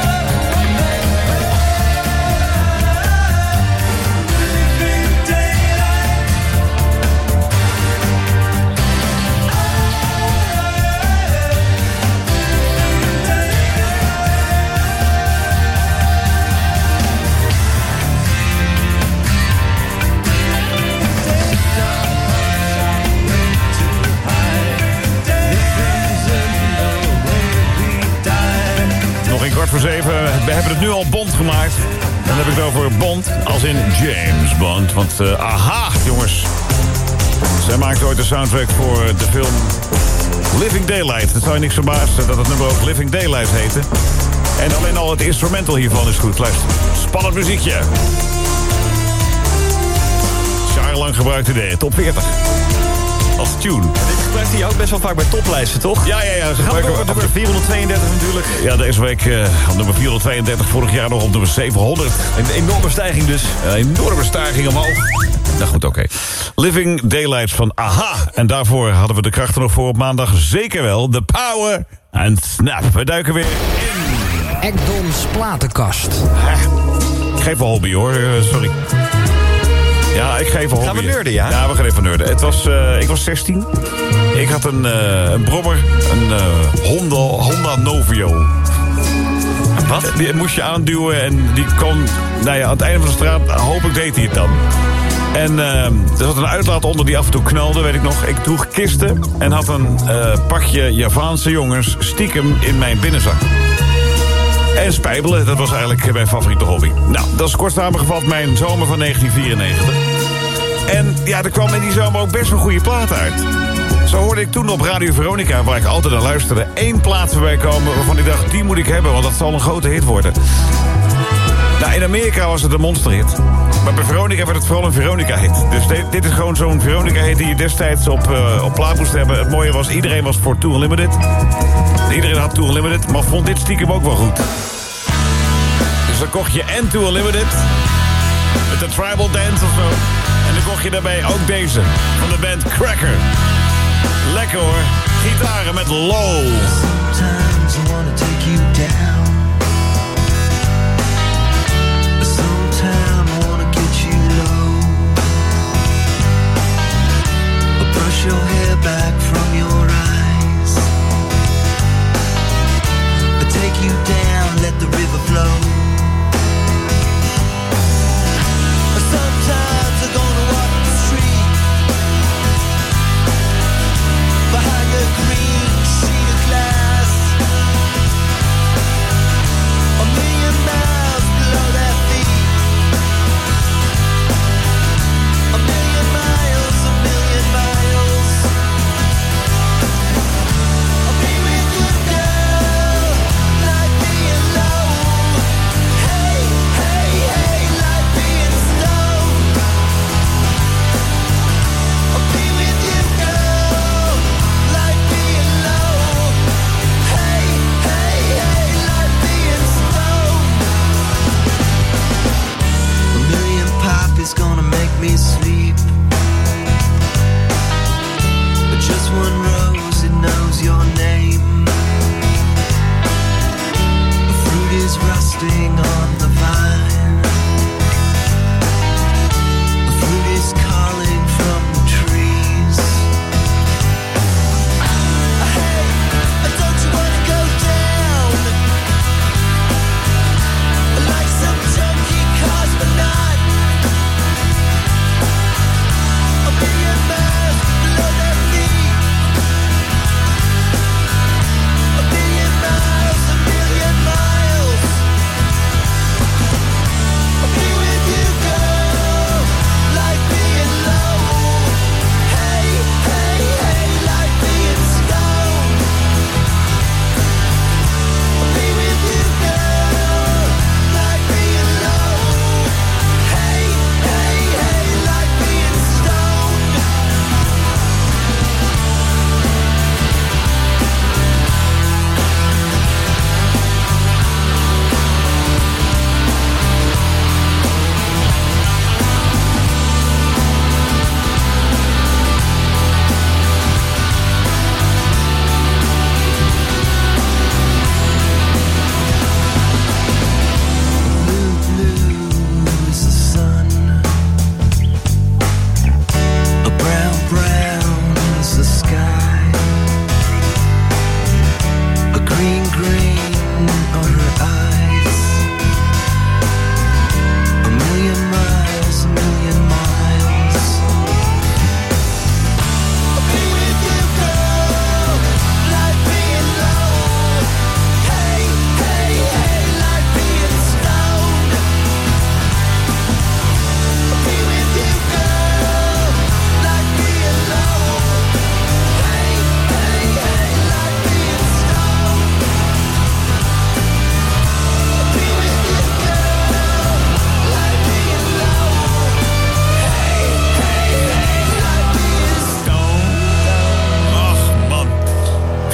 living daylight. Nog een 6:15. We hebben het nu al Bond gemaakt. Dan heb ik het over Bond als in James Bond. Want aha, jongens. Zij maakte ooit de soundtrack voor de film Living Daylight. Het zou je niks verbazen dat het nummer ook Living Daylight heette. En alleen al het instrumental hiervan is goed. Luister, spannend muziekje. Jarenlang gebruikt idee, top 40. Als tune. Dit gebruikt hij ook best wel vaak bij toplijsten, toch? Ja. Ze gaan ook op nummer 432 natuurlijk. Ja, deze week op nummer 432. Vorig jaar nog op nummer 700. Een enorme stijging dus. Een enorme stijging omhoog. Nou goed, oké. Living Daylights van AHA. En daarvoor hadden we de krachten nog voor op maandag. Zeker wel. The Power and Snap. We duiken weer in Ekdons platenkast. Ik geef wel hobby hoor, sorry. Ja, ik geef een hobby. Gaan we nerden, ja? Ja, we gaan even nerden. Ik was 16. Ik had een brommer. Een Honda Novio. Wat? Die moest je aanduwen en die kon... Nou ja, aan het einde van de straat, hopelijk deed hij het dan. En er zat een uitlaat onder die af en toe knalde, weet ik nog. Ik droeg kisten en had een pakje Javaanse jongens stiekem in mijn binnenzak. En spijbelen, dat was eigenlijk mijn favoriete hobby. Nou, dat is kort samengevat mijn zomer van 1994. En ja, er kwam in die zomer ook best een goede plaat uit. Zo hoorde ik toen op Radio Veronica, waar ik altijd naar luisterde, 1 plaat voorbij komen waarvan ik dacht, die moet ik hebben, want dat zal een grote hit worden. Nou, in Amerika was het een monsterhit. Maar bij Veronica werd het vooral een Veronica-hit. Dus dit is gewoon zo'n Veronica-hit die je destijds op plaat moest hebben. Het mooie was, iedereen was voor Too Unlimited. Iedereen had Too Unlimited, maar vond dit stiekem ook wel goed. Dus dan kocht je en Too Unlimited, met de Tribal Dance of zo. En dan kocht je daarbij ook deze, van de band Cracker. Lekker hoor, gitaren met low. Sometimes I wanna take you down. Sometimes I wanna get you low. Or brush your hair back from your eyes. Or take you down, let the river flow. Or sometimes I'm gonna walk the street behind the green sheet of glass.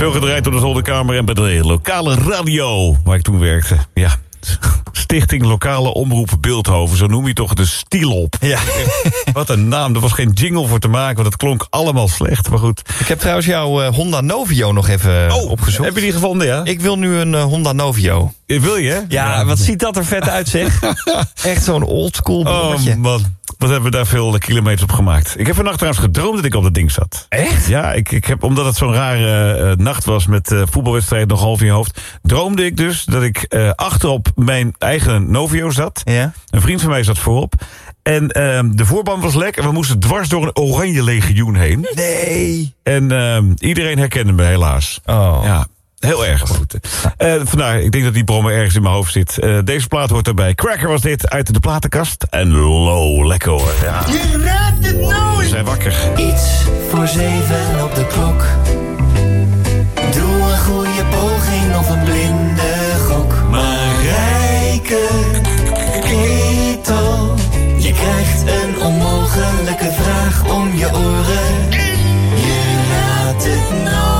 Veel gedraaid door de zolderkamer en bij de lokale radio waar ik toen werkte. Ja, Stichting Lokale Omroep Bilthoven, zo noem je toch de Stielop. Ja. Wat een naam, er was geen jingle voor te maken, want het klonk allemaal slecht, maar goed. Ik heb trouwens jouw Honda Novio nog even opgezocht. Heb je die gevonden, ja? Ik wil nu een Honda Novio. Wil je, hè? Ja, wat ziet dat er vet uit, zeg. Echt zo'n oldschool bommetje. Oh man, wat hebben we daar veel kilometers op gemaakt. Ik heb vannacht trouwens gedroomd dat ik op dat ding zat. Echt? Ja, ik heb, omdat het zo'n rare nacht was met voetbalwedstrijd nog half in je hoofd, droomde ik dus dat ik achterop mijn eigen Novio zat. Ja. Een vriend van mij zat voorop. En de voorband was lek en we moesten dwars door een oranje legioen heen. Nee. En iedereen herkende me helaas. Oh. Ja. Heel erg goed. Vandaar, ik denk dat die brommer ergens in mijn hoofd zit. Deze plaat hoort erbij. Cracker was dit uit de platenkast. En low, lekker hoor. Ja. Je raadt het nooit. We zijn wakker. Iets voor 7 op de klok. Doe een goede poging of een blinde gok. Marijke Ketel. Je krijgt een onmogelijke vraag om je oren. Je raadt het nooit.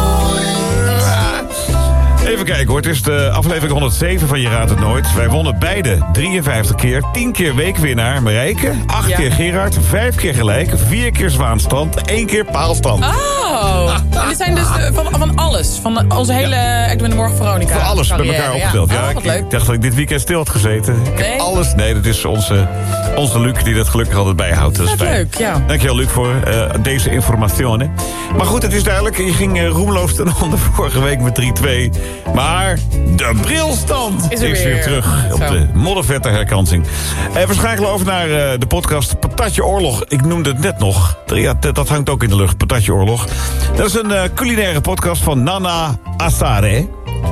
Even kijken hoor, het is de aflevering 107 van Je Raadt Het Nooit. Wij wonnen beide 53 keer. 10 keer weekwinnaar Marijke. 8 keer Gerard. 5 keer gelijk. 4 keer zwaanstand. 1 keer paalstand. Oh, en dit zijn dus van alles. Van onze hele Ik ben de Morgen Veronica. Voor alles bij carrière, elkaar opgeteld. Ja, wat leuk. ik dacht dat ik dit weekend stil had gezeten. Ik heb alles. Nee, dat is onze Luc die dat gelukkig altijd bijhoudt. Dat is fijn. Leuk, ja. Dankjewel Luc voor deze informatie. Maar goed, het is duidelijk. Je ging roemloos ten onder vorige week met 3-2. Maar de brilstand is weer terug op de moddervette herkansing. We schakelen over naar de podcast Patatje Oorlog. Ik noemde het net nog. Ja, dat hangt ook in de lucht, Patatje Oorlog. Dat is een culinaire podcast van Nana Assare,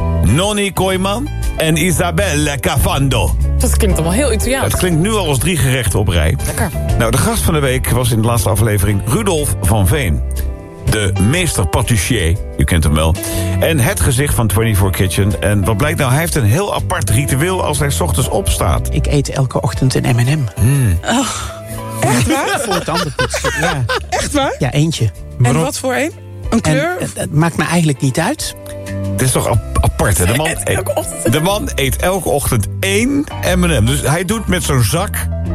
Nonni Kooijman en Isabelle Cavando. Dat klinkt allemaal heel Italiaans. Het klinkt nu al als 3 gerechten op rij. Lekker. Nou, de gast van de week was in de laatste aflevering Rudolf van Veen. De meester patissier, u kent hem wel. En het gezicht van 24 Kitchen. En wat blijkt nou, hij heeft een heel apart ritueel als hij 's ochtends opstaat. Ik eet elke ochtend een M&M. Oh, echt waar? Voor het tandenpoetsen, ja. Echt waar? Ja, eentje. En wat voor een? Een kleur? Het maakt me eigenlijk niet uit. Het is toch apart, hè? De man eet elke ochtend 1 M&M. Dus hij doet met zo'n zak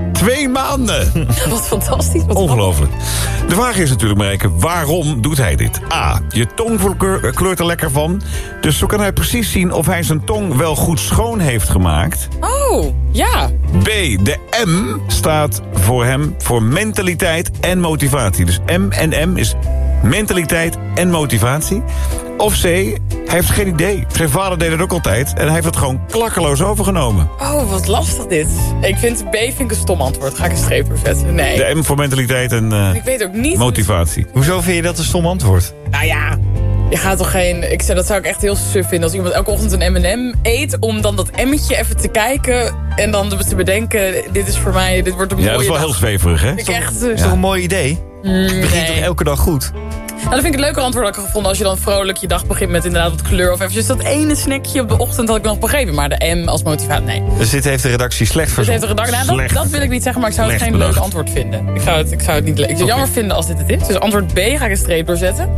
2 maanden. Wat fantastisch. Wat ongelooflijk. De vraag is natuurlijk, Marijke, waarom doet hij dit? A, je tong kleurt er lekker van. Dus zo kan hij precies zien of hij zijn tong wel goed schoon heeft gemaakt. Oh, ja. B, de M staat voor hem voor mentaliteit en motivatie. Dus M en M is mentaliteit en motivatie. Of C, hij heeft geen idee. Zijn vader deed het ook altijd en hij heeft het gewoon klakkeloos overgenomen. Oh, wat lastig dit. Ik vind B een stom antwoord. Ga ik een streep voor zetten? Nee. De M voor mentaliteit en ik weet ook niet motivatie. Hoezo vind je dat een stom antwoord? Nou ja, je gaat toch geen... dat zou ik echt heel suf vinden als iemand elke ochtend een M&M eet, om dan dat M'tje even te kijken en dan te bedenken, dit is voor mij, dit wordt een mooie dag. Ja, dat is wel heel zweverig, hè? Is toch een mooi idee? Het begint toch elke dag goed? Nou, dat vind ik een leuker antwoord dat ik heb gevonden als je dan vrolijk je dag begint met inderdaad wat kleur of eventjes dat ene snackje op de ochtend had ik nog begrepen. Maar de M als motivatie, nee. Dus dit heeft de redactie slecht verzonnen. Dat wil ik niet zeggen, maar ik zou het geen leuk antwoord vinden. Ik zou het niet leuk. Ik zou jammer vinden als dit het is. Dus antwoord B ga ik een streep doorzetten.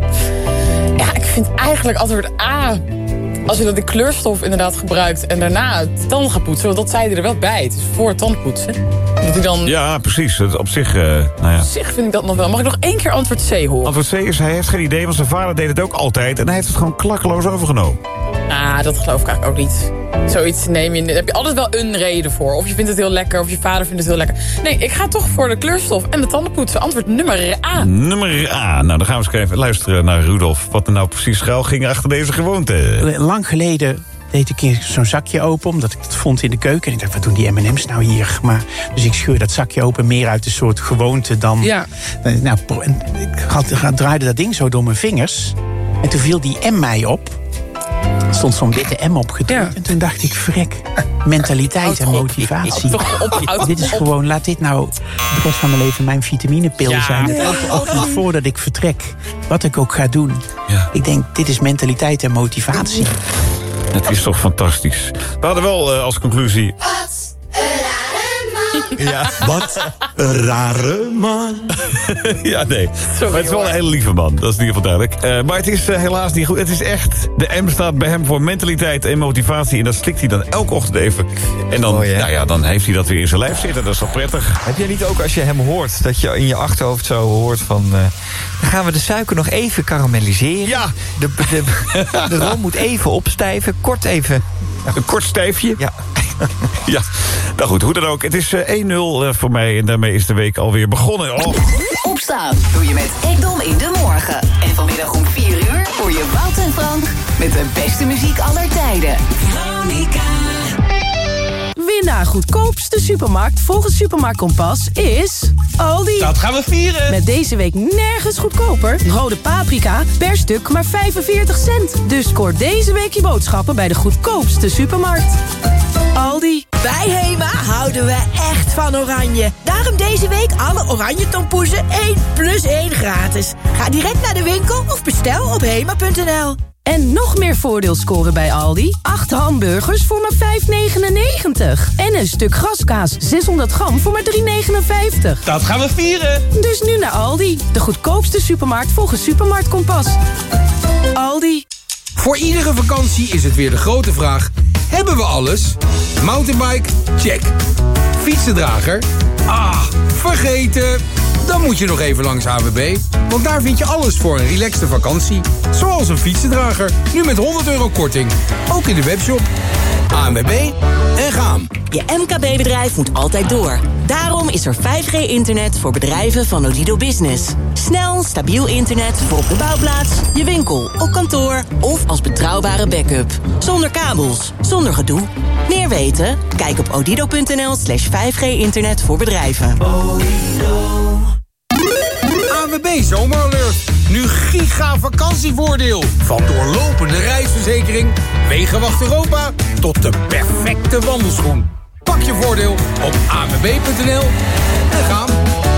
Ja, ik vind eigenlijk antwoord A. Als je dat de kleurstof inderdaad gebruikt en daarna het tanden gaat poetsen, want dat zei hij er wel bij. Het is voor het tandpoetsen. Dat hij dan... Ja, precies. Op zich, nou ja. Op zich vind ik dat nog wel. Mag ik nog 1 keer antwoord C horen? Antwoord C is, hij heeft geen idee, want zijn vader deed het ook altijd en hij heeft het gewoon klakkeloos overgenomen. Ah, dat geloof ik eigenlijk ook niet. Zoiets daar heb je altijd wel een reden voor. Of je vindt het heel lekker, of je vader vindt het heel lekker. Nee, ik ga toch voor de kleurstof en de tandenpoetsen. Antwoord nummer A. Nummer A. Nou, dan gaan we eens even luisteren naar Rudolf. Wat er nou precies schuil ging achter deze gewoonte. Lang geleden deed ik zo'n zakje open, omdat ik het vond in de keuken. En ik dacht, wat doen die M&M's nou hier? Dus ik scheur dat zakje open meer uit een soort gewoonte dan... Ja. Nou, ik draaide dat ding zo door mijn vingers. En toen viel die M mij op. Er stond zo'n witte M opgedrukt. Ja. En toen dacht ik, frek, mentaliteit en motivatie. Dit is gewoon, laat dit nou de rest van mijn leven mijn vitaminepil zijn. Dat elke ochtend voordat ik vertrek, wat ik ook ga doen. Ja. Ik denk, dit is mentaliteit en motivatie. Het is toch fantastisch. We hadden wel als conclusie... Ja. Wat een rare man. Ja, nee. Maar het is wel een hele lieve man. Dat is in ieder geval duidelijk. Maar het is helaas niet goed. Het is echt... De M staat bij hem voor mentaliteit en motivatie. En dat slikt hij dan elke ochtend even. En dan, dan heeft hij dat weer in zijn lijf zitten. Dat is wel prettig. Heb jij niet ook als je hem hoort... dat je in je achterhoofd zo hoort van... dan gaan we de suiker nog even karamelliseren. Ja. De room moet even opstijven. Kort even... Een kort stijfje. Ja. Ja, nou goed, hoe dan ook. Het is 1-0 voor mij en daarmee is de week alweer begonnen. Oh. Opstaan doe je met Ekdom in de morgen. En vanmiddag om 4 uur hoor je Wout en Frank met de beste muziek aller tijden. Veronica. Win naar goedkoopste supermarkt volgens Supermarkt Kompas is Aldi. Dat gaan we vieren. Met deze week nergens goedkoper. Rode paprika per stuk maar 45 cent. Dus scoor deze week je boodschappen bij de goedkoopste supermarkt. Aldi. Bij Hema houden we echt van oranje. Daarom deze week alle oranje tompoezen 1+1 gratis. Ga direct naar de winkel of bestel op hema.nl. En nog meer voordeel scoren bij Aldi. 8 hamburgers voor maar €5,99. En een stuk graskaas 600 gram voor maar €3,59. Dat gaan we vieren. Dus nu naar Aldi. De goedkoopste supermarkt volgens Supermarkt Kompas. Aldi. Voor iedere vakantie is het weer de grote vraag... hebben we alles? Mountainbike? Check. Fietsendrager? Ah, vergeten. Dan moet je nog even langs AWB. Want daar vind je alles voor een relaxte vakantie. Zoals een fietsendrager. Nu met €100 korting. Ook in de webshop. ANWB en gaan. Je MKB-bedrijf moet altijd door. Daarom is er 5G-internet voor bedrijven van Odido Business. Snel, stabiel internet voor op de bouwplaats, je winkel, op kantoor of als betrouwbare backup. Zonder kabels, zonder gedoe. Meer weten? Kijk op odido.nl/5G-internet voor bedrijven. ANWB Zomeralert. Nu giga vakantievoordeel. Van doorlopende reisverzekering, Wegenwacht Europa... tot de perfecte wandelschoen. Pak je voordeel op anwb.nl en gaan.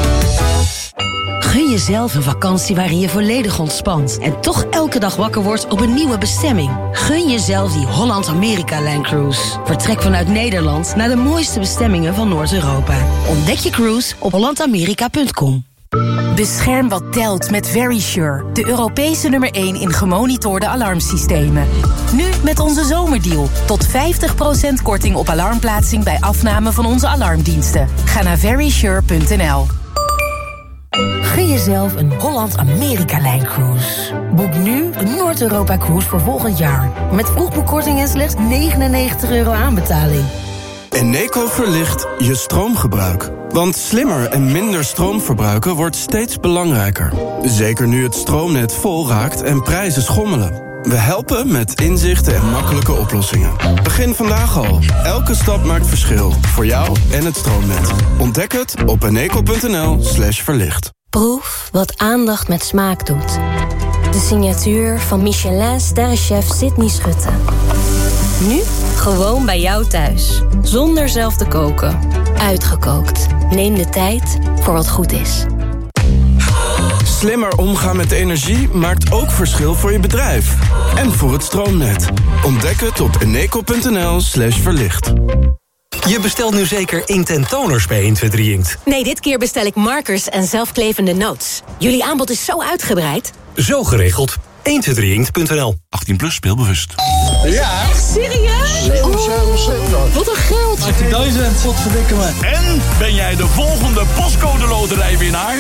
Gun jezelf een vakantie waarin je volledig ontspant... en toch elke dag wakker wordt op een nieuwe bestemming. Gun jezelf die Holland-Amerika-Line-cruise. Vertrek vanuit Nederland naar de mooiste bestemmingen van Noord-Europa. Ontdek je cruise op hollandamerika.com. Bescherm wat telt met Verisure, de Europese nummer 1 in gemonitorde alarmsystemen. Nu met onze zomerdeal. Tot 50% korting op alarmplaatsing bij afname van onze alarmdiensten. Ga naar verisure.nl. Gun jezelf een Holland-Amerika-lijncruise. Boek nu een Noord-Europa-cruise voor volgend jaar. Met vroegboekkorting en slechts €99 aanbetaling. Eneco verlicht je stroomgebruik. Want slimmer en minder stroom verbruiken wordt steeds belangrijker. Zeker nu het stroomnet vol raakt en prijzen schommelen. We helpen met inzichten en makkelijke oplossingen. Begin vandaag al. Elke stap maakt verschil. Voor jou en het stroomnet. Ontdek het op eneco.nl/verlicht. Proef wat aandacht met smaak doet. De signatuur van Michelin-sterrenchef Sydney Schutte. Nu gewoon bij jou thuis. Zonder zelf te koken. Uitgekookt. Neem de tijd voor wat goed is. Slimmer omgaan met energie maakt ook verschil voor je bedrijf. En voor het stroomnet. Ontdek het op eneco.nl/verlicht. Je bestelt nu zeker inkt en toners bij 123 Inkt. Nee, dit keer bestel ik markers en zelfklevende notes. Jullie aanbod is zo uitgebreid. Zo geregeld. 123inkt.nl. 18+ speelbewust. Ja. Echt serieus? Wat een geld. 18.000, wat verdikken me. En ben jij de volgende postcode loterijwinnaar?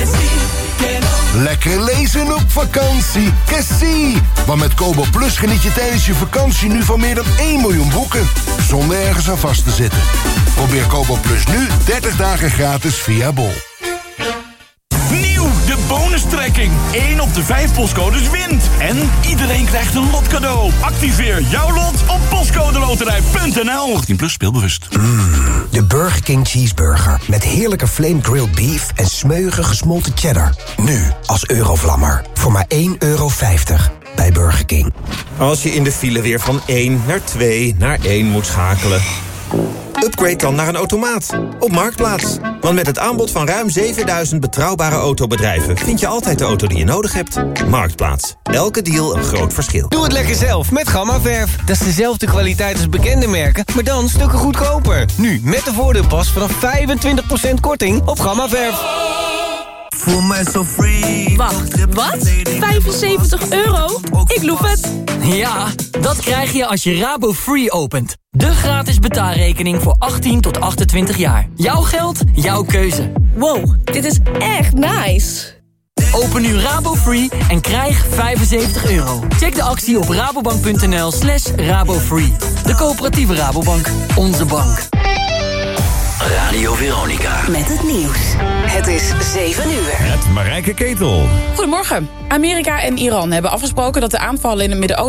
Lekker lezen op vakantie. Cassie. Want met Kobo Plus geniet je tijdens je vakantie nu van meer dan 1 miljoen boeken. Zonder ergens aan vast te zitten. Probeer Kobo Plus nu 30 dagen gratis via Bol. Nieuw, de bonustrekking. 1 op de 5 postcodes wint. En iedereen krijgt een lot cadeau. Activeer jouw lot op postcodeloterij.nl. 18+ speelbewust. De Burger King Cheeseburger. Met heerlijke flame grilled beef en smeuïge gesmolten cheddar. Nu als Eurovlammer. Voor maar €1,50 bij Burger King. Als je in de file weer van 1 naar 2 naar 1 moet schakelen. Upgrade dan naar een automaat. Op Marktplaats. Want met het aanbod van ruim 7000 betrouwbare autobedrijven... vind je altijd de auto die je nodig hebt. Marktplaats. Elke deal een groot verschil. Doe het lekker zelf met Gammaverf. Dat is dezelfde kwaliteit als bekende merken, maar dan stukken goedkoper. Nu met de voordeelpas vanaf 25% korting op Gammaverf. Voel mij zo free. Wacht, wat? €75? Ik loef het. Ja, dat krijg je als je Rabo Free opent. De gratis betaalrekening voor 18 tot 28 jaar. Jouw geld, jouw keuze. Wow, dit is echt nice. Open nu Rabo Free en krijg €75. Check de actie op rabobank.nl/RaboFree. De coöperatieve Rabobank. Onze bank. Radio Veronica. Met het nieuws. Het is 7 uur. Het Marijke Ketel. Goedemorgen. Amerika en Iran hebben afgesproken dat de aanvallen in het Midden-Oosten